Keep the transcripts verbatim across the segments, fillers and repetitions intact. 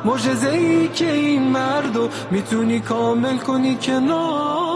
معجزه‌ای که این مردو میتونی کامل کنی کنارت.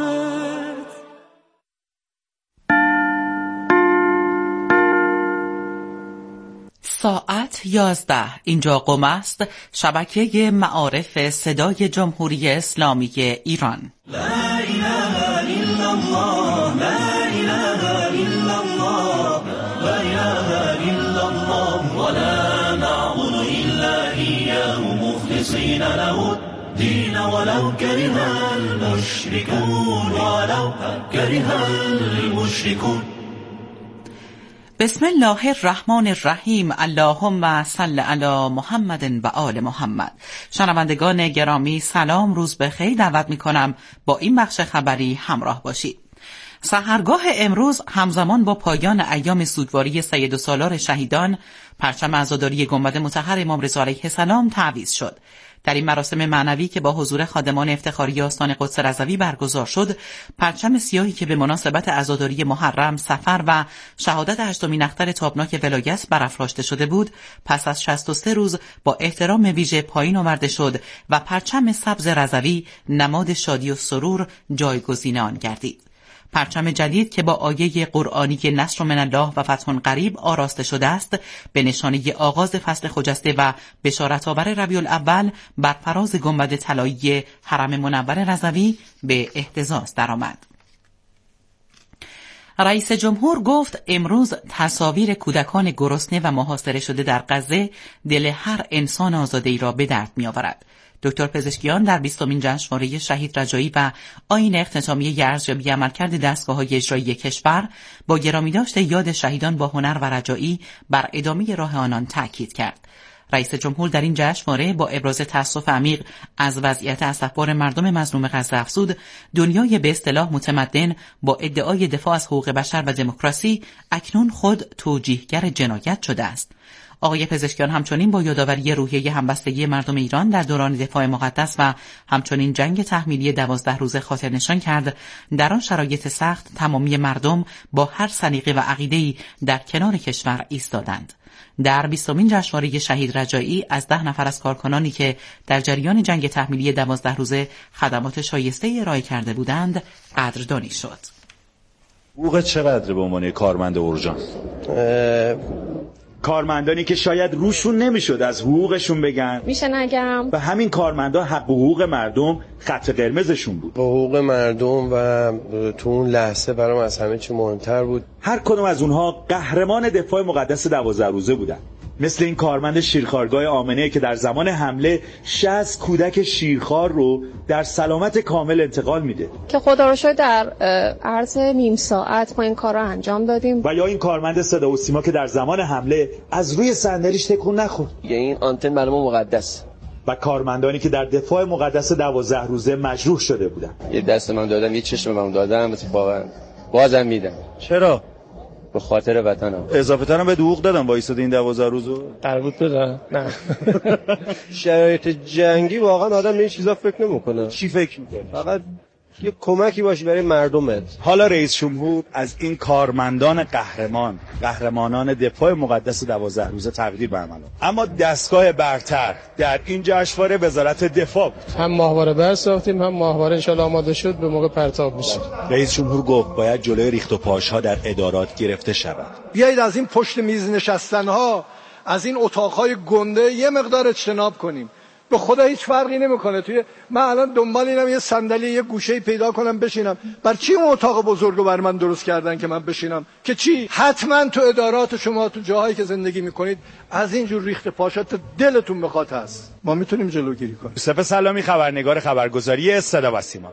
ساعت یازده، اینجا قم است، شبکه معارف صدای جمهوری اسلامی ایران. لا اله الا الله، لا اله الا الله، لا اله الا الله، ولا نعبد الا اياه مخلصين له الدين ولو كره المشركون، ولو كره المشركون. بسم الله الرحمن الرحیم. اللهم صل علی محمد و آل محمد. شنوندگان گرامی سلام، روز بخیر. دعوت می کنم با این بخش خبری همراه باشید. سحرگاه امروز همزمان با پایان ایام سوگواری سید السالار شهیدان، پرچم عزاداری گنبد مطهر امام رضا علیه السلام تعویض شد. در این مراسم معنوی که با حضور خادمان افتخاری آستان قدس رضوی برگزار شد، پرچم سیاهی که به مناسبت عزاداری محرم، صفر و شهادت هشتمین اختر تابناک ولایت برافراشته شده بود، پس از شصت و سه روز با احترام ویژه پایین آورده شد و پرچم سبز رضوی نماد شادی و سرور جایگزین آن گردید. پرچم جدید که با آیه قرآنی نصر من الله و فتح قریب آراسته شده است، به نشانه آغاز فصل خجسته و بشارت‌آور ربیع الاول بر فراز گنبد طلایی حرم منور رضوی به اهتزاز درآمد. رئیس جمهور گفت امروز تصاویر کودکان گرسنه و محاصره شده در غزه دل هر انسان آزاده‌ای را به درد می‌آورد. دکتر پزشکیان در بیستمین جشنواره شهید رجایی و آیین اختتامیه ارزیابی عملکرد دستگاه‌های اجرایی کشور با گرامیداشت یاد شهیدان با هنر و رجایی بر ادامه راه آنان تاکید کرد. رئیس جمهور در این جشنواره با ابراز تأسف عمیق از وضعیت اسفبار مردم مظلوم غزه افزود دنیای به اصطلاح متمدن با ادعای دفاع از حقوق بشر و دموکراسی اکنون خود توجیهگر جنایت شده است. آقای پزشکیان همچنین با یادآوری روحیه همبستگی مردم ایران در دوران دفاع مقدس و همچنین جنگ تحمیلی دوازده روزه خاطر نشان کرد در آن شرایط سخت تمامی مردم با هر سلیقه و عقیده‌ای در کنار کشور ایستادند. در بیستمین جشنواره شهید رجایی از ده نفر از کارکنانی که در جریان جنگ تحمیلی دوازده روزه خدمات شایسته ارائه کرده بودند قدردانی شد. حقوق چقدر به عنوان کارمند اورژانس؟ کارمندانی که شاید روشون نمیشد از حقوقشون بگن میشه نگم و همین کارمندا حق حقوق مردم خط قرمزشون بود. حقوق مردم و تو اون لحظه برام از همه چی مهمتر بود. هر کدوم از اونها قهرمان دفاع مقدس دوازده روزه بودن. مثل این کارمند شیرخوارگاه آمنه که در زمان حمله شصت کودک شیرخوار رو در سلامت کامل انتقال میده که خدا رو شکر در عرض نیم ساعت ما این کار رو انجام دادیم. و یا این کارمند صدا و سیما که در زمان حمله از روی صندلیش تکون نخورد. یه این آنتن برای ما مقدس. و کارمندانی که در دفاع مقدس دوازده روزه مجروح شده بودن. یه دست من دادم، یه چشم من دادم، واقعا بازم میدم. چرا؟ به خاطر وطنم. اضافه ترم به حقوق دادم وایساد این دوازده روزو. قرار بود بده. نه. شرایط جنگی واقعا آدم به این چیزا فکر نمیکنه. چی فکر میکنه؟ فقط یه کمکی باشه برای مردمت. حالا رئیس جمهور از این کارمندان قهرمان، قهرمانان دفاع مقدس دوازده روزه تقدیر برمنام. اما دستگاه برتر در این جشنواره وزارت دفاع بود. هم ماهواره بر ساختیم، هم ماهواره ان شاءالله آماده شد به موقع پرتاب میشه. رئیس جمهور گفت باید جلوی ریخت و پاش‌ها در ادارات گرفته شود. بیایید از این پشت میز نشستن‌ها، از این اتاق‌های گنده یه مقدار اجتناب کنیم. به خدا هیچ فرقی نمیکنه. توی من الان دنبال اینم یه صندلی یه گوشه‌ای پیدا کنم بشینم. بر چی اون اتاق بزرگو بر من درست کردن که من بشینم؟ که چی؟ حتما تو ادارات شما تو جاهایی که زندگی میکنید از این جور ریخت پاشات دلتون بخواد هست. ما میتونیم جلوگیری کنیم. یوسف سلامی، خبرنگار خبرگزاری صدا و سیما.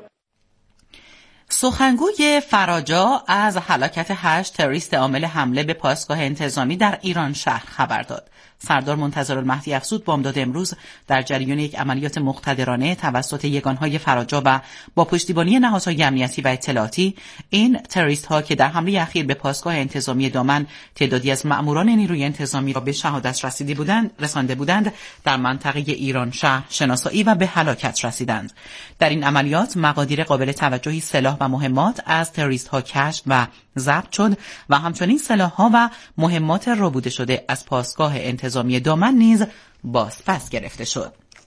سخنگوی فراجا از هلاکت هشت تروریست عامل حمله به پاسگاه انتظامی در ایران شهر خبر داد. سردار منتظرالمهدی افزود بامداد امروز در جریان یک عملیات مقتدرانه توسط یگانهای فراجا و با پشتیبانی نهادهای امنیتی و اطلاعاتی، این تروریست‌ها که در حمله اخیر به پاسگاه انتظامی دامن تعدادی از مأموران نیروی انتظامی را به شهادت رسیده بودند رسانده بودند، در منطقه ایران شهر شناسایی و به هلاکت رسیدند. در این عملیات مقادیر قابل توجهی سلاح و مهمات از تروریست‌ها کشف و ضبط شد و همچنین سلاح‌ها و مهمات ربوده شده از پاسگاه انتظامی دامن نیز بازپس گرفته شد.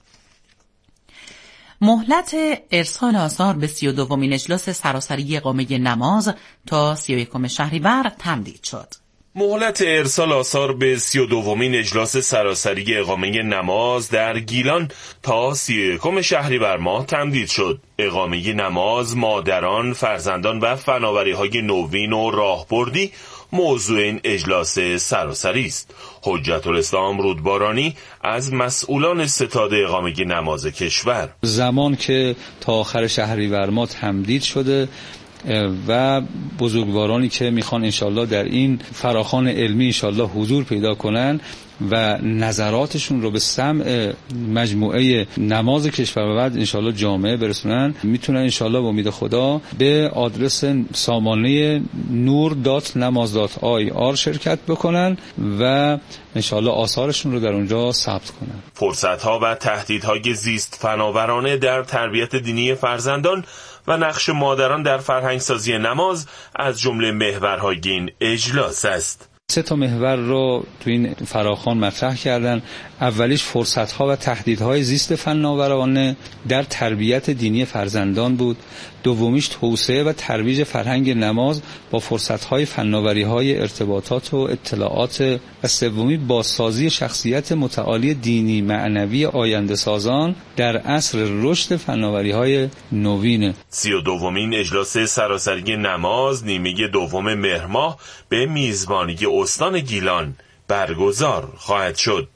مهلت ارسال آثار به سی و دومین اجلاس سراسری اقامه نماز تا سی و یکم شهریور تمدید شد. مهلت ارسال آثار به سی و دومین اجلاس سراسری اقامه نماز در گیلان تا سی و یکم شهریور ماه تمدید شد. اقامه نماز، مادران، فرزندان و فناوری‌های نوین و راهبردی موضوع این اجلاس سراسری است. حجت الاسلام رودبارانی از مسئولان ستاد اقامه نماز کشور: زمان که تا آخر شهریور ماه تمدید شده و بزرگوارانی که میخوان انشالله در این فراخوان علمی انشالله حضور پیدا کنن و نظراتشون رو به سمع مجموعه نماز کشور و بعد انشالله جامعه برسونن، میتونن انشالله با امید خدا به آدرس سامانه نور دات نماز دات آی آر شرکت بکنن و انشالله آثارشون رو در اونجا ثبت کنن. فرصت‌ها و تهدیدهای زیست فناورانه در تربیت دینی فرزندان و نقش مادران در فرهنگسازی نماز از جمله محورهای این اجلاس است. سه تا محور رو تو این فراخوان مطرح کردن. اولیش فرصت‌ها و تهدیدهای زیست فناورانه در تربیت دینی فرزندان بود. دومیش توسعه و ترویج فرهنگ نماز با فرصت‌های فناوری‌های ارتباطات و اطلاعات و سومی بازسازی شخصیت متعالی دینی معنوی آینده سازان در عصر رشد فناوری‌های نوین. سی و دومین اجلاس سراسری نماز نیمه دوم مهر ماه به میزبانی استان گیلان برگزار خواهد شد.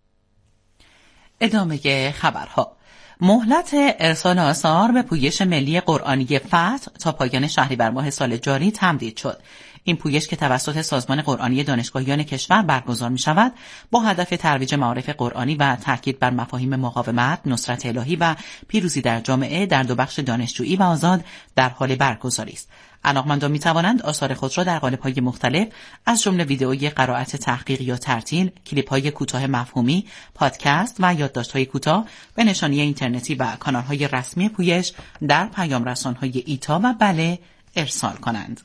ادامه خبرها. مهلت ارسال آثار به پویش ملی قرآنی فتح تا پایان شهریور ماه سال جاری تمدید شد. این پویش که توسط سازمان قرآنی دانشگاهیان کشور برگزار می شود با هدف ترویج معارف قرآنی و تاکید بر مفاهیم مقاومت، نصرت الهی و پیروزی در جامعه در دو بخش دانشجویی و آزاد در حال برگزاری است. علاقمندان می توانند آثار خود را در قالب‌های مختلف از جمله ویدئوی قرائت تحقیق یا ترتیل، کلیپ‌های کوتاه مفهومی، پادکست و یادداشت‌های کوتاه به نشانی اینترنتی و کانال‌های رسمی پویش در پیام رسان‌های ایتا و بله ارسال کنند.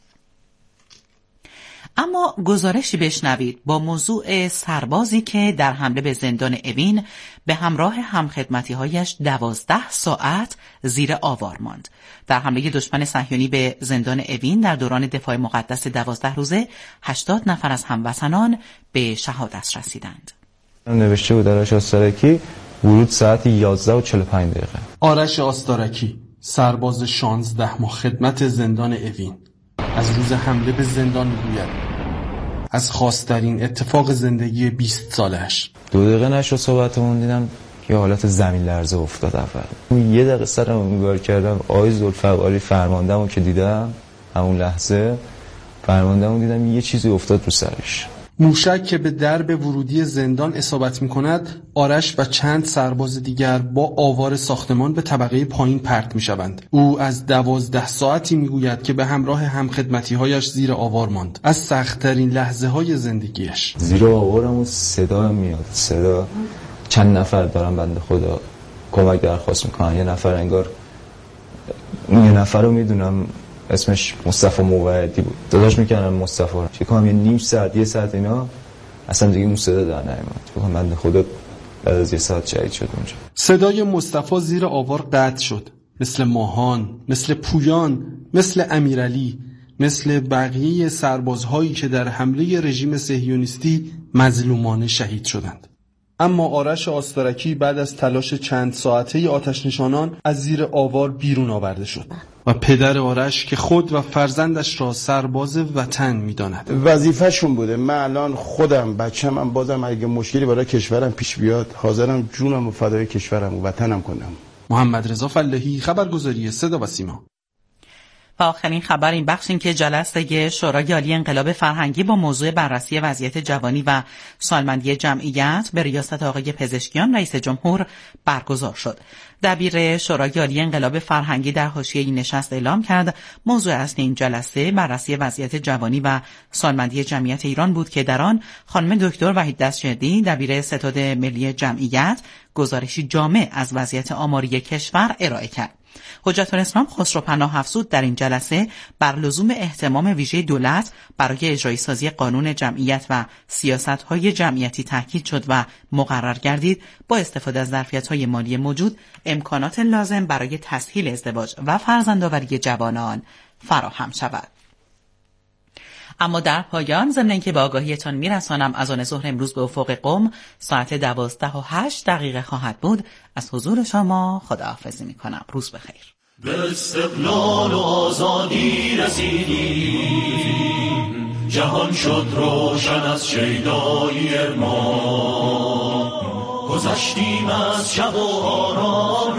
اما گزارشی بشنوید با موضوع سربازی که در حمله به زندان اوین به همراه همخدمتی‌هایش دوازده ساعت زیر آوار ماند. در حمله دشمن صهیونی به زندان اوین در دوران دفاع مقدس دوازده روزه هشتاد نفر از هموطنان به شهادت رسیدند. نوشته بود آرش آستارکی، ورود ساعت یازده و چهل و پنج دقیقه. آرش آستارکی، سرباز شانزده ماه خدمت زندان اوین، از روز حمله به زندان میگوید از خاص‌ترین اتفاق زندگی بیست سالش. دو دقیقه نشد صحبتمون دیدم یه حالت زمین لرزه افتاد. اول یه دقیقه سرم نگاه کردم، آقای ذوالفقاری فرماندهمو که دیدم، همون لحظه فرماندهمو دیدم یه چیزی افتاد رو سرش. موشک که به درب ورودی زندان اصابت می‌کند، آرش و چند سرباز دیگر با آوار ساختمان به طبقه پایین پرت می‌شوند. او از دوازده ساعتی می‌گوید که به همراه همخدمتی‌هایش زیر آوار ماند. از سخت‌ترین لحظه‌های زندگیش. زیر آوارم صدا میاد، صدا چند نفر دارن بنده خدا کمک درخواست میکنن. یه نفر انگار یه نفر رو میدونم اسمش مصطفی موعدی بود، داداش میکنن مصطفی رو چه کنم یه نیم ساعت یه ساعت اینا اصلا دیگه اون صدا در نمیاد. بگم بنده خدا بعد از یه ساعت شهید شد اونجا. صدای مصطفی زیر آوار قطع شد، مثل ماهان، مثل پویان، مثل امیرعلی، مثل بقیه سربازهایی که در حمله رژیم صهیونیستی مظلومانه شهید شدند. اما آرش آستارکی بعد از تلاش چند ساعته آتش نشانان از زیر آوار بیرون آورده شد و پدر آرش که خود و فرزندش را سرباز وطن می‌داند. وظیفه‌شون بوده. من الان خودم بچه‌م هم بازم اگه مشکلی برای کشورم پیش بیاد حاضرم جونم و فدای کشورم و وطنم کنم. محمد رضا فلاحی، خبرگزاری صدا و سیما. و آخرین خبر این بخش این که جلسه شورای عالی انقلاب فرهنگی با موضوع بررسی وضعیت جوانی و سالمندی جمعیت به ریاست آقای پزشکیان رئیس جمهور برگزار شد. دبیر شورای عالی انقلاب فرهنگی در حاشیه این نشست اعلام کرد موضوع اصلی این جلسه بررسی وضعیت جوانی و سالمندی جمعیت ایران بود که در آن خانم دکتر وحید دستشهدی دبیر ستاد ملی جمعیت گزارشی جامع از وضعیت آماری کشور ارائه کرد. حجت الاسلام خسرو پناه افزود در این جلسه بر لزوم اهتمام ویژه دولت برای اجرای سازی قانون جمعیت و سیاست‌های جمعیتی تاکید شد و مقرر گردید با استفاده از ظرفیت‌های مالی موجود امکانات لازم برای تسهیل ازدواج و فرزندآوری جوانان فراهم شود. اما در پایان ضمن اینکه به آگاهیتان میرسانم از آن ظهر امروز به افق قم ساعت دوازده و هشت دقیقه خواهد بود. از حضور شما خداحافظی میکنم. روز بخیر. به استقلال و آزادی رسیدیم، جهان شد روشن از شیدایی ارمان، گذشتیم از شب و آرام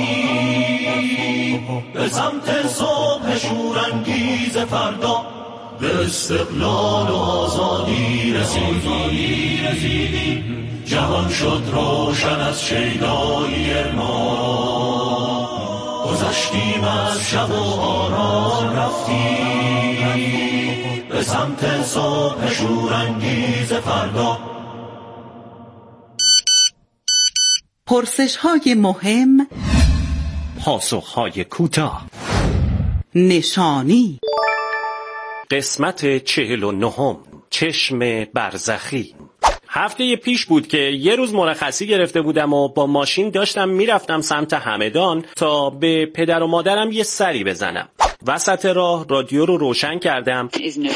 رفتیم به سمت صبح شورانگیز فردا. به استقلال و آزادی رسیدیم، جهان شد روشن از شیدایی ارمان، گذشتیم از شب و آرام رفتیم به سمت صبح شورانگیز فردا. پرسش‌های مهم، پاسخ‌های کوتاه. نشانی. قسمت چهل و نهم، چشم برزخی. هفته پیش بود که یه روز مرخصی گرفته بودم و با ماشین داشتم میرفتم سمت همدان تا به پدر و مادرم یه سری بزنم. وسط راه رادیو رو روشن کردم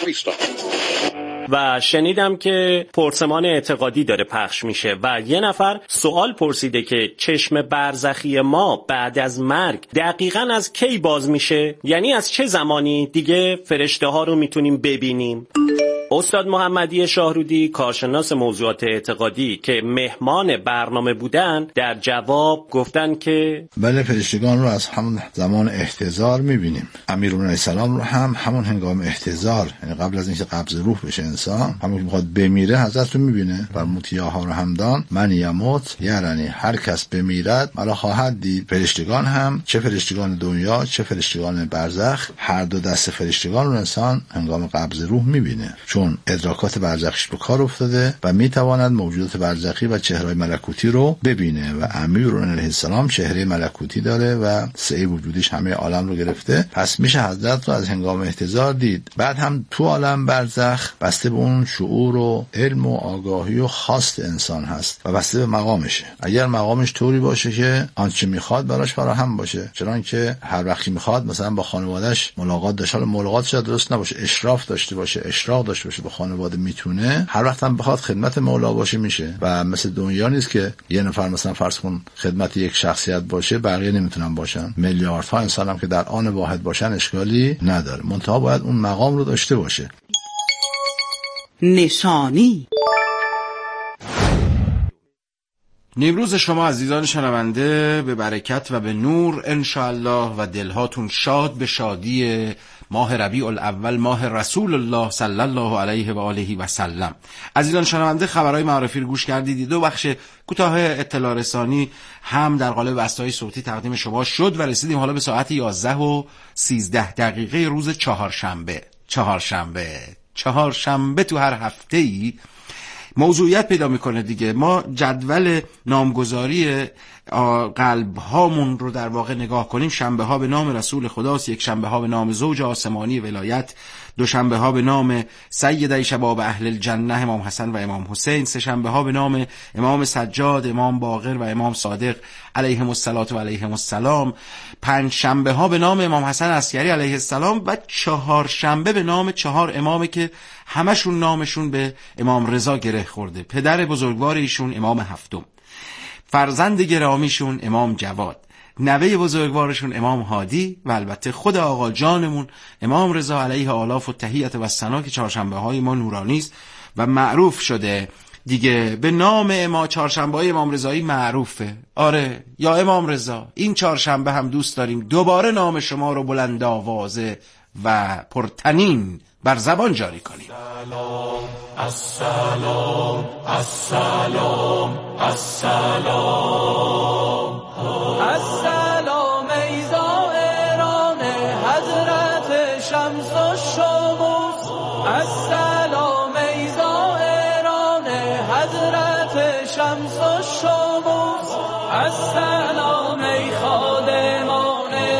و شنیدم که پرسمان اعتقادی داره پخش میشه و یه نفر سوال پرسیده که چشم برزخی ما بعد از مرگ دقیقاً از کی باز میشه؟ یعنی از چه زمانی دیگه فرشته ها رو میتونیم ببینیم؟ استاد محمدی شاهرودی، کارشناس موضوعات اعتقادی که مهمان برنامه بودن، در جواب گفتن که بله، فرشتگان رو از همون زمان احتضار میبینیم. امیرالمومنین علیه السلام رو هم همون هنگام احتضار، یعنی قبل از اینکه قبض روح بشه انسان، همون که میخواد بمیره حضرت رو میبینه. فرمود یا ها رو همدان من یموت یعنی هر کس بمیرد مرا خواهد دید. فرشتگان هم، چه فرشتگان دنیا چه فرشتگان برزخ، هر دو دست فرشتگان رو انسان هنگام قبض روح میبینه، چون ادراکات برزخیش به کار افتاده و میتواند موجودات برزخی و چهره‌های ملکوتی رو ببینه و امیرالمومنین علیه السلام چهره ملکوتی داره و سعی وجودیش همه عالم رو گرفته، پس میشه حضرت رو از هنگام احتضار دید. بعد هم تو عالم برزخ بسته به اون شعور و علم و آگاهی و خواست انسان هست و بسته به مقامشه. اگر مقامش طوری باشه که آنچه میخواد براش فراهم باشه، چنانکه هر وقتی میخواد مثلا با خانواده‌اش ملاقات داشته، ملاقاتش درست نباشه، اشراف داشته باشه، اشراق داشته باشه به خانواده، میتونه هر وقت هم بخواد خدمت مولا باشه میشه. و مثل دنیا نیست که یه نفر مثلا فرض کن خدمت یک شخصیت باشه بقیه نمیتونن باشن. میلیاردها انسان هم که در آن واحد باشن اشکالی نداره، منتها باید اون مقام رو داشته باشه. نشانی. نیمروز شما عزیزان شنونده به برکت و به نور انشاءالله و دلهاتون شاد به شادی ماه ربیع الاول، ماه رسول الله صلی الله علیه و آله و سلم. عزیزان شنونده، خبرهای معرفی رو گوش کردید. دو بخش کوتاه اطلاع رسانی هم در قالب بسته‌های صوتی تقدیم شما شد و رسیدیم حالا به ساعت یازده و سیزده دقیقه روز چهارشنبه. چهارشنبه چهارشنبه تو هر هفته‌ای موضوعیت پیدا میکنه دیگه. ما جدول نامگذاری قلب هامون رو در واقع نگاه کنیم، شنبه ها به نام رسول خداست، یک شنبه ها به نام زوج آسمانی ولایت، دو شنبه ها به نام سیدی شباب اهل الجنه امام حسن و امام حسین، سه شنبه ها به نام امام سجاد، امام باقر و امام صادق علیهم الصلات و علیهم السلام، پنج شنبه ها به نام امام حسن عسکری علیه السلام و چهار شنبه به نام چهار امامی که همشون نامشون به امام رضا گره خورده. پدر بزرگوار ایشون امام هفتم، فرزند گرامیشون امام جواد، نوه بزرگوارشون امام هادی و البته خود آقا جانمون امام رضا علیه آلاف و تحیت و ثنا که چهارشنبه های ما نورانی است و معروف شده دیگه به نام امام. چهارشنبه های امام رضایی معروفه. آره یا امام رضا، این چهارشنبه هم دوست داریم دوباره نام شما رو بلند آوازه و پرتنین بر زبان جاری کنیم. السلام السلام السلام السلام ای زائران حضرت شمس و شموس، السلام ای زائران حضرت شمس و شموس، السلام ای خادمان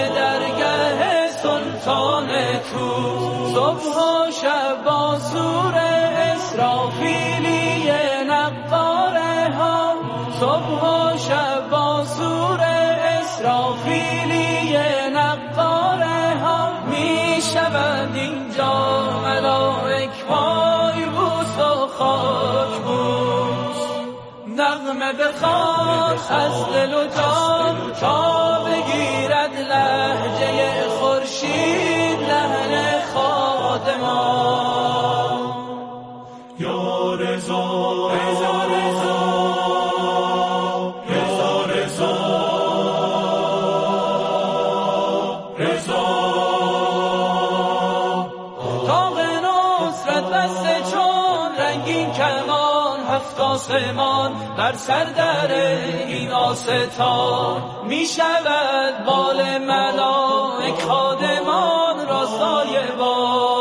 صبح و شب با سور اسرافیلی نقاره ها، صبح و شب با سور اسرافیلی نقاره ها، می شود اینجا ملائک پای بوس و خاک بوس، نغمه بخواد از دل و جان تا بگیرد لهجه خورشید لحن خادمان. یا رضا رضا رضا رضا رضا رضا، تاق نصرت بسته چون رنگین کمان، هفت آسمان بر سر در این آستان، می شود بال ملائک خادمان را سایبان.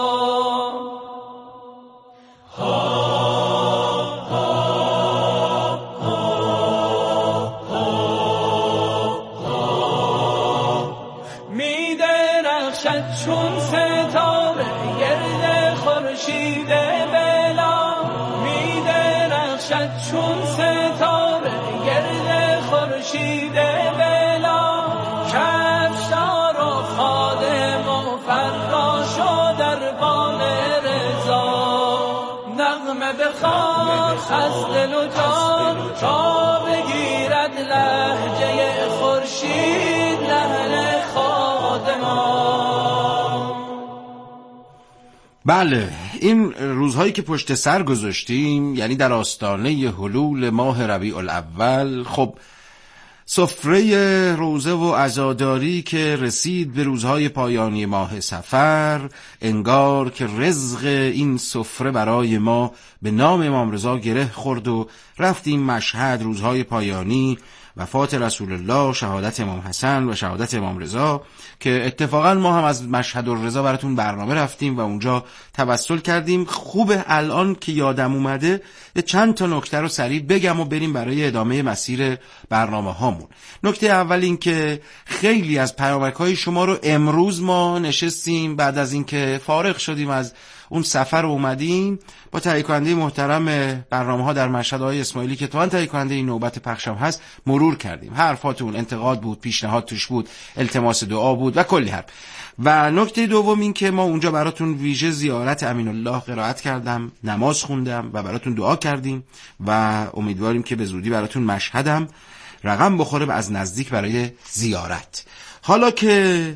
می درخشد چون ستاره گرد خورشید بلا، می درخشد چون ستاره گرد خورشید بلا، کفشدار و خادم و فراش و دربان رضا، نغمه بخواد از دل و جان تا بگیرد لهجه خورشید لحن خادمان. بله، این روزهایی که پشت سر گذاشتیم، یعنی در آستانه حلول ماه ربیع الاول، خب سفره روزه و عزاداری که رسید به روزهای پایانی ماه صفر، انگار که رزق این سفره برای ما به نام امام رضا گره خورد و رفتیم مشهد، روزهای پایانی، وفات رسول الله، شهادت امام حسن و شهادت امام رضا، که اتفاقا ما هم از مشهد الرضا براتون برنامه رفتیم و اونجا توسل کردیم. خوبه الان که یادم اومده چند تا نکته رو سریع بگم و بریم برای ادامه مسیر برنامه هامون. نکته اول این که خیلی از پیامک های شما رو امروز ما نشستیم بعد از اینکه فارغ شدیم از اون سفر اومدیم با تهیه کننده محترم برنامه ها در مشهد آقای اسماعیلی که تو تهیه کننده این نوبت پخشم هست مرور کردیم. حرفاتون انتقاد بود، پیشنهاد توش بود، التماس دعا بود و کلی حرف. و نکته دوم این که ما اونجا براتون ویژه زیارت امین الله قرائت کردم، نماز خوندم و براتون دعا کردیم و امیدواریم که به زودی براتون مشهدم رقم بخوره از نزدیک برای زیارت. حالا که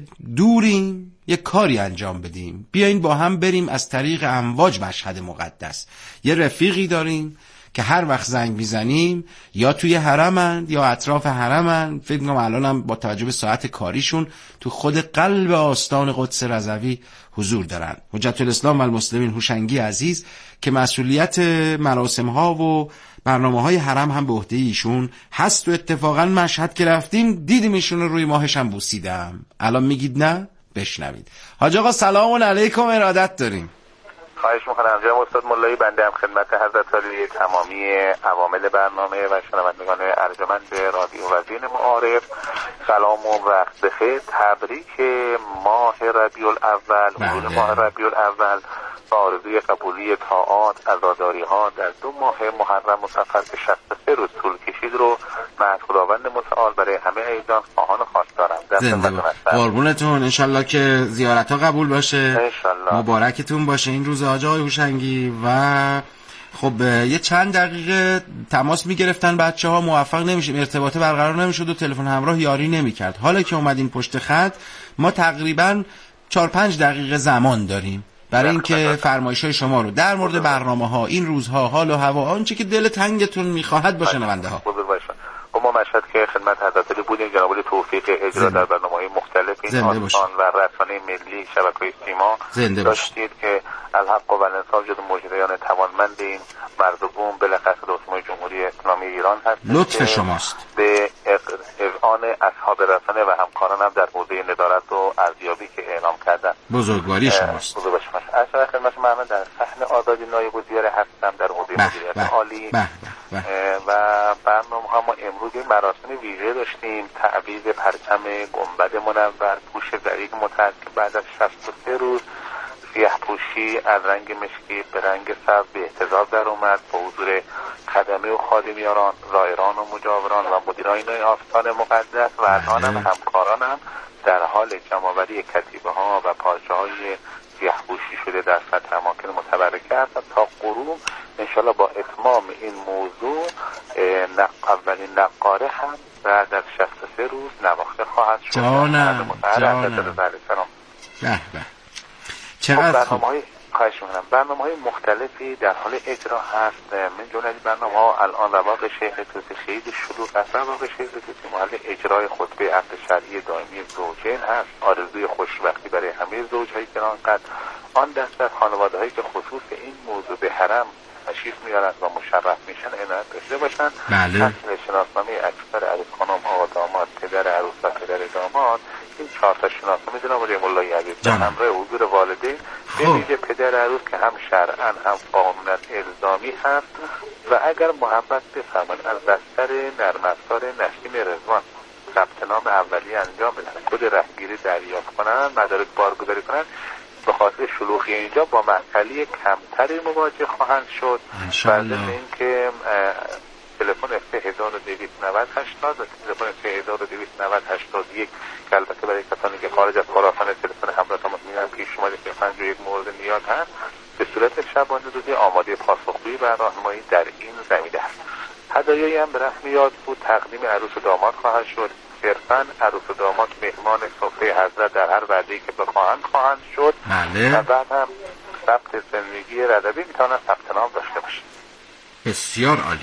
دوریم یک کاری انجام بدیم، بیاین با هم بریم از طریق امواج مشهد مقدس. یه رفیقی داریم که هر وقت زنگ میزنیم یا توی حرمند یا اطراف حرمند، فکر کنم الانم با توجه به ساعت کاریشون تو خود قلب آستان قدس رضوی حضور دارن. حجت الاسلام و المسلمین هوشنگی عزیز که مسئولیت مراسم ها و برنامه های حرم هم به عهده ایشون هست و اتفاقا مشهد که رفتیم دیدیم ایشون رو روی ماهش هم بوسیدم. الان میگید نه؟ بشنوید. حاج آقا سلام علیکم، ارادت داریم. خواهش میکنم جناب استاد ملایی، بنده هم خدمت حضرت عالی تمامی عوامل برنامه و شنوندگان ارجمند رادیو وزین معارف سلام و وقت بخیر. تبریک ماه ربیع الاول، حلول ماه ربیع الاول با آرزوی قبولی طاعات عزاداری ها در دو ماه محرم و صفر که شصت و سه روز طول کشید رو من از خداوند متعال برای همه ایزان خواهان و خواستارم. زنده با قربونتون، انشالله که زیارت ها قبول باشه، انشالله مبارکتون باشه این روز حاج آقای هوشنگی. و خب یه چند دقیقه تماس میگرفتن بچه ها، موفق نمیشیم، ارتباط برقرار نمیشد و تلفن همراه یاری نمیکرد. حالا که اومدین پشت خط ما تقریبا چهار پنج دقیقه زمان داریم برای اینکه فرمایش‌های شما رو در مورد برنامه‌ها، این روزها، حال و هوا، آنچه که دل تنگتون می‌خواهد با شنونده‌ها. خب ما مشهد که خدمت حضرت علی بودیم، جناب علی توفیق اجرا در برنامه‌های مختلف این آستان و رسانه ملی شبکه‌های سیما داشتید که الحق و الانصاف جز مجریان توانمند این مردم بالاخص دولت جمهوری اسلامی ایران هست. لطف شماست. به اذعان اصحاب رسانه و همکاران هم در حوزه ندارت و ارزیابی که اعلام کردن. بزرگواری شماست. بزرگواری شماست. از خدمت من در صحن آزادی نایب الوزیر هستم در حوزه مدیریت عالی و برنامه ها ما امروز مراسم ویژه داشتیم، تعویض پرچم گنبد منور، پوش دریق متعدد که بعد از شصت و سه روز سیاه پوشی از رنگ مشکی به رنگ سبز به احتضار در اومد با حضور خدمه و خادمیان، زائران و مجاوران و مدیران آستان مقدس و الان هم همکارانم در حال جمع‌آوری کتیبه ها و پارچه های سیاه پوشی شده در سطح اماکن متبرکه هستند تا غروب انشالله با اتمام این موضوع نق... اولین نقاره هم بعد از شصت و سه روز نواخته خواهد شد. جانم جانم به به چقدر برنامه‌های خواهش می‌کنم برنامه‌های مختلفی در حال اجرا هست. من جمله برنامه‌ها الان رواق شیخ توسی خیلی شلوغ است. رواق شیخ توسی محل اجرای خطبه عقد شرعی دائمی زوجین هست. آرزوی خوشبختی برای همه زوج‌های گرانقدر. آن دست از خانواده‌هایی که خصوص این موضوع به حرم تشریف میارن و مشرف میشن عنایت داشته باشن. بله. اصل شناسنامه اکثر عروس خانم ها و داماد، پدر عروس و پدر داماد، این چهار تا شناسنامه جناب آقای ملایی عزیز به همراه حضور والدین به ویژه پدر عروس که هم شرعاً هم قانوناً الزامی هست و اگر محبت بفرمایید از بستر نرم افزار نسیم رضوان ثبت نام اولیه انجام بدن، کد رهگیری دریافت کنن، مدارک بارگذاری کنن، به خاطر شلوغی اینجا با مسئله کمتری مواجه خواهند شد. بعد از اینکه تلفن سه هزار و دویست و نود هشتاد و تلفن سه هزار و دویست و نود هشتاد و یک که البته برای کسانی که خارج از خراسان تلفن همراه تماس میگیرن پیش شماره که پنجاه و یک مورد نیاز هست به صورت شبانه روزی آماده پاسخگویی و راهنمایی در این زمینه هست. هدایایی هم به رسم یاد بود تقدیم عروس و داماد خواهد شد. صرفاً عروس و داماد مهمان سفره حضرت در هر وعده‌ای که بخواهند خواهند شد. بله. و بعد هم ثبت زندگی رضوی میتونن ثبت نام داشته باشن. بسیار عالی.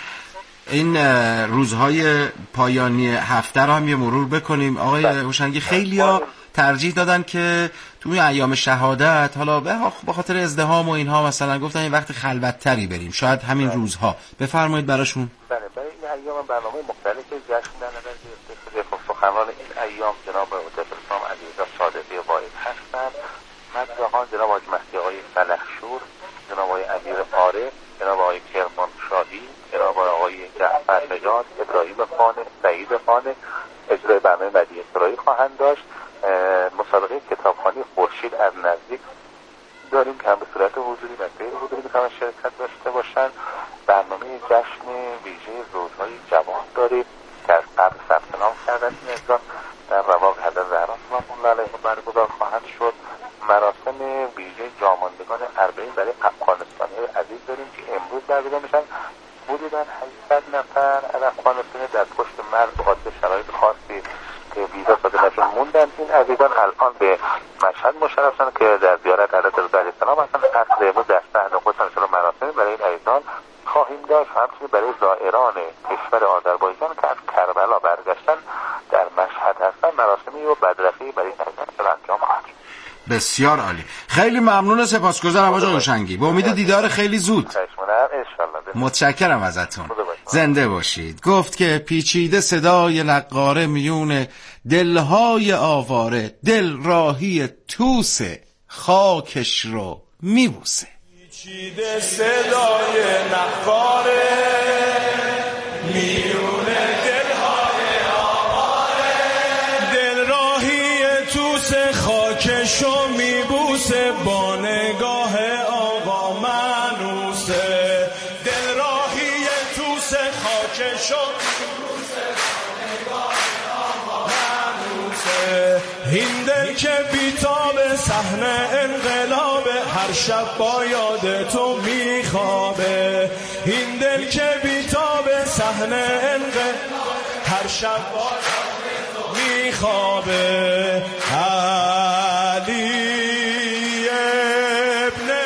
این روزهای پایانی هفته رو هم یه مرور بکنیم. آقای هوشنگی خیلیا ترجیح دادن که توی ایام شهادت حالا به خاطر ازدحام و اینها مثلا گفتن این وقت خلوت‌تری بریم، شاید همین بله. روزها بفرمایید براشون. بله برای این ایام برنامه مختلفی جشن در نظر گرفته شده. سخنران این ایام جناب حجت الاسلام علیرضا صادقی واحد هستند. مدرحان جناب حاج مهدی آقای سلحشور، جناب آقای امیر عارف، جناب آقای کرمان شاهی، جناب آقای جعفر نژاد، ابراهیم خانه، سعید خانه اجرای برنامه بدیع اسرایی خواهند داشت. مسابقه کتابخوانی خورشید از نزدیک داریم که هم به صورت حضوری و غیر حضوری میتونن شرکت داشته باشن. برنامه جشن ویژه زوجهای جوان داریم که از قبل ثبت نام کردن این اجرا در رواق حضرت زهرا سلام الله علیها برگزار خواهد شد. مراسم ویژه جاماندگان اربعین برای افغانستانی عزیز داریم که امروز برگزار میشن. حدوداً هشتصد نفر از افغانستانی در پشت مرز به خاطر شرایط خاصی که ویزا صادر نشون موندن. این عزیزان الان به مشهد مشرف شدن که در زیارت حضرت رضا علیه السلام هستن. اصل امروز در صحن خودشان شروع مراسم برای این عزیزان خواهیم داشت. همچنین برای زائران کشور آذربایجان که از کربلا برگشتن در مشهد هستن مراسمی و بدرقه‌ای برای این عزیزان انجام خواهد شد. بسیار عالی. خیلی ممنون، سپاسگزارم آقای هوشنگی. به امید دیدار خیلی زود. متشکرم ازتون. زنده باشید. گفت که پیچیده صدای نقاره میون دلهای آواره، دل راهی توسه، خاکش رو میبوسه. پیچیده صدای نقاره میون دلهای آواره، دل راهی توسه، خاکش رو میبوسه، با نگاه آقا منوسه. دل راهی توسه، خاکش رو میبوسه، با نگاه آقا منوسه. این دل که بیتاب صحنه انقلاب، هر شب با یاد تو میخوابه. این دل که بیتاب صحنه انقلاب، هر شب با یاد تو میخوابه. علی ابن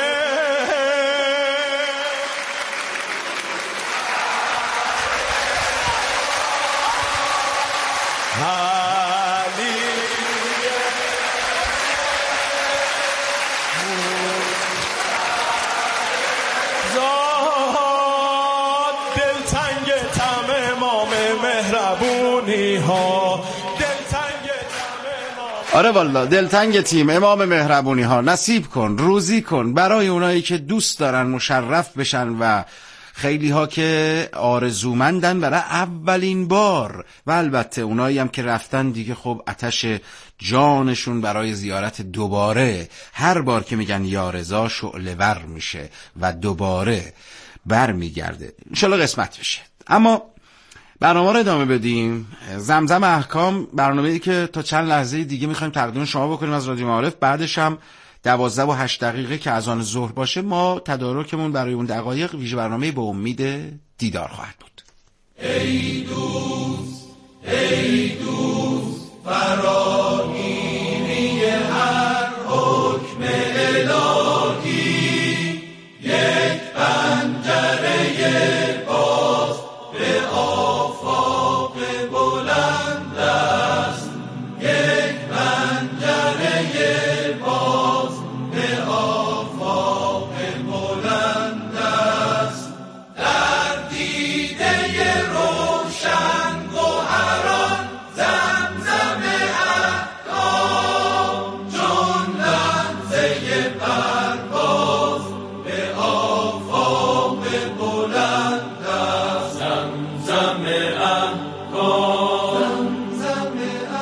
آره والا دلتنگ تیم امام مهربونی ها. نصیب کن، روزی کن برای اونایی که دوست دارن مشرف بشن و خیلی ها که آرزومندن برای اولین بار و البته اونایی هم که رفتن دیگه خب آتش جانشون برای زیارت دوباره هر بار که میگن یا رضا شعله ور میشه و دوباره بر میگرده. انشالله قسمت بشه. اما برنامه رو ادامه بدیم. زمزم احکام برنامه‌ای که تا چند لحظه دیگه میخوایم تقدیم شما بکنیم از رادیو معارف. بعدش هم دوازده و هشت دقیقه که اذان ظهر باشه ما تدارکمون برای اون دقایق ویژه برنامه به امید دیدار خواهد بود. ای دوست ای دوست فراگیری هر حکم الهی، یک پنجره باز به آفاق بلند است، یک پنجره باز به آفاق بلند است. در دیده روشن گوهران زمزم احکام، چون لمزه پرواز به آفاق بلند است. زمزم احکام، زمزم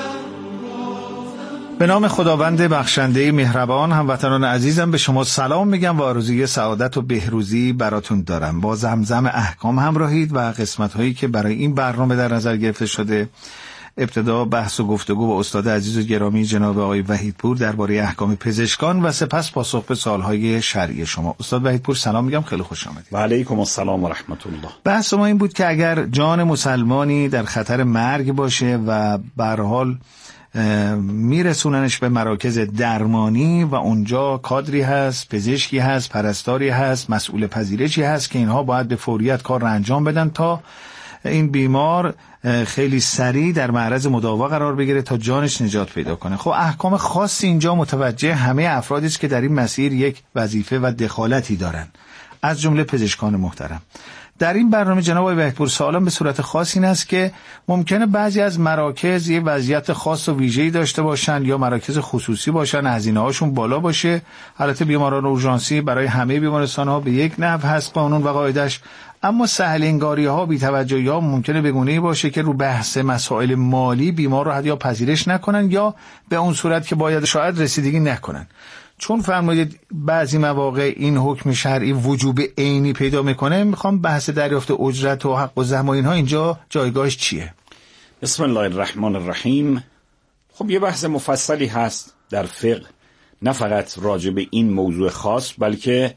به نام خداوند بخشنده مهربان. هموطنان عزیزم به شما سلام میگم و آرزوی سعادت و بهروزی براتون دارم. با زمزم احکام همراهید و قسمت هایی که برای این برنامه در نظر گرفته شده. ابتدا بحث و گفتگو با استاد عزیز و گرامی جناب آقای وحیدپور درباره احکام پزشکان و سپس پاسخ به سوالهای شرعی شما. استاد وحیدپور سلام میگم، خیلی خوش آمدید. و علیکم السلام و رحمت الله. بحث ما این بود که اگر جان مسلمانی در خطر مرگ باشه و به هر حال میرسوننش به مراکز درمانی و اونجا کادری هست، پزشکی هست، پرستاری هست، مسئول پذیرشی هست که اینها باید به فوریت کار را انجام بدن تا این بیمار خیلی سریع در معرض مداوا قرار بگیره تا جانش نجات پیدا کنه. خب احکام خاصی اینجا متوجه همه افرادی است که در این مسیر یک وظیفه و دخالتی دارن، از جمله پزشکان محترم. در این برنامه جناب آقای وحیدپور سوالم به صورت خاص این است که ممکنه بعضی از مراکز یه وضعیت خاص و ویژه‌ای داشته باشن یا مراکز خصوصی باشن، هزینه‌هاشون بالا باشه. البته بیماران اورژانسی برای همه بیمارستان‌ها به یک نحو هست قانون و قاعدش، اما سهل‌انگاری‌ها، بی‌توجهی‌ها ممکنه به گونه‌ای باشه که رو بحث مسائل مالی بیمار رو حتی یا پذیرش نکنن یا به اون صورت که باید شاید رسیدگی نکنن. چون فرمودید بعضی مواقع این حکم شرعی وجوب عینی پیدا میکنه، میخوام بحث دریافت اجرت و حق و زحمه اینها اینجا جایگاهش چیه؟ بسم الله الرحمن الرحیم. خب یه بحث مفصلی هست در فقه، نه فقط راجع به این موضوع خاص بلکه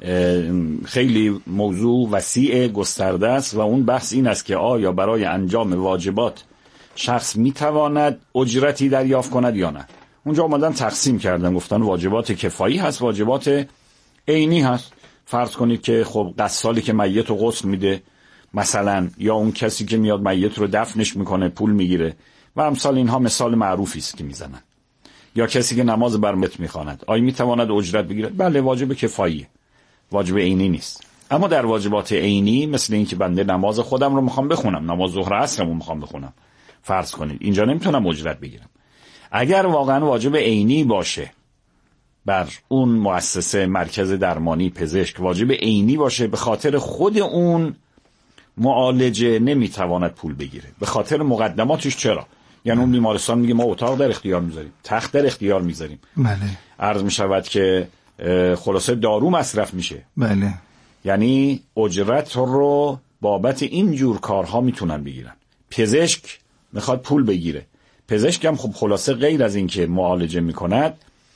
خیلی موضوع وسیع گسترده است و اون بحث این است که آیا برای انجام واجبات شخص میتواند اجرتی دریافت کند یا نه. اونجا آمدن تقسیم کردن، گفتن واجبات کفایی هست، واجبات عینی هست. فرض کنید که خب غسالی که میت رو غسل میده مثلا، یا اون کسی که میاد میت رو دفنش میکنه پول میگیره و امثال اینها مثال معروفی است که میزنن، یا کسی که نماز بر میت میخواند، آیا میتواند اجرت بگیره؟ بله، واجب کفاییه، واجب عینی نیست. اما در واجبات عینی مثل این که بنده نماز خودم رو میخوام بخونم، نماز ظهر عصرم رو میخوام بخونم، فرض کنید اینجا نمیتونم اجرت بگیرم. اگر واقعا واجب عینی باشه بر اون مؤسسه، مرکز درمانی، پزشک واجب عینی باشه، به خاطر خود اون معالجه نمیتواند پول بگیره، به خاطر مقدماتش. چرا؟ یعنی اون بیمارستان میگه ما اتاق در اختیار میذاریم، تخت در اختیار میذاریم، بله. عرض میشود که خلاصه دارو مصرف میشه، بله. یعنی اجرت رو بابت این جور کارها میتونن بگیرن. پزشک میخواد پول بگیره، پزشک هم خب خلاصه غیر از این که معالجه میکند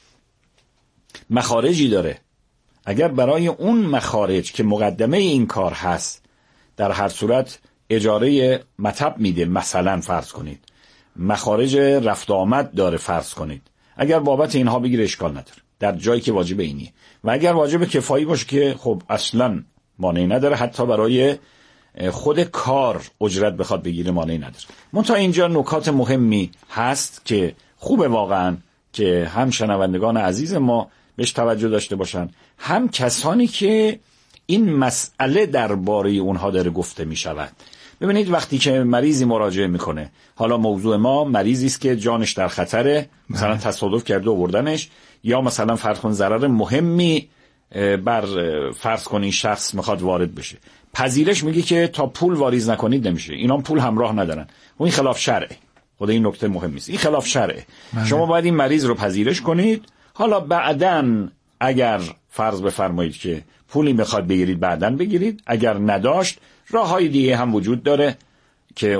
مخارجی داره. اگر برای اون مخارج که مقدمه این کار هست در هر صورت اجاره مطب میده، مثلا فرض کنید مخارج رفت آمد داره فرض کنید، اگر بابت اینها بگیره اشکال نداره در جایی که واجب اینیه. و اگر واجب کفایی باشه که خب اصلا مانعی نداره، حتی برای خود کار اجرت بخواد بگیره مانعی نداره. منتها اینجا نکات مهمی هست که خوبه واقعا که هم شنوندگان عزیز ما بهش توجه داشته باشن، هم کسانی که این مسئله درباره اونها داره گفته می شود. ببینید وقتی که مریضی مراجعه میکنه، حالا موضوع ما مریضی است که جانش در خطره، مثلا تصادف کرده و آوردنش، یا مثلا فرض کن ضرر مهمی بر فرض کنین شخص میخواد وارد بشه. پذیرش میگه که تا پول واریز نکنید نمیشه، اینا پول همراه ندارن، این خلاف شرعه. خود این نکته مهم است، این خلاف شرعه. شما باید این مریض رو پذیرش کنید، حالا بعدن اگر فرض بفرمایید که پولی میخواد بگیرید بعدن بگیرید، اگر نداشت راههای دیگه هم وجود داره که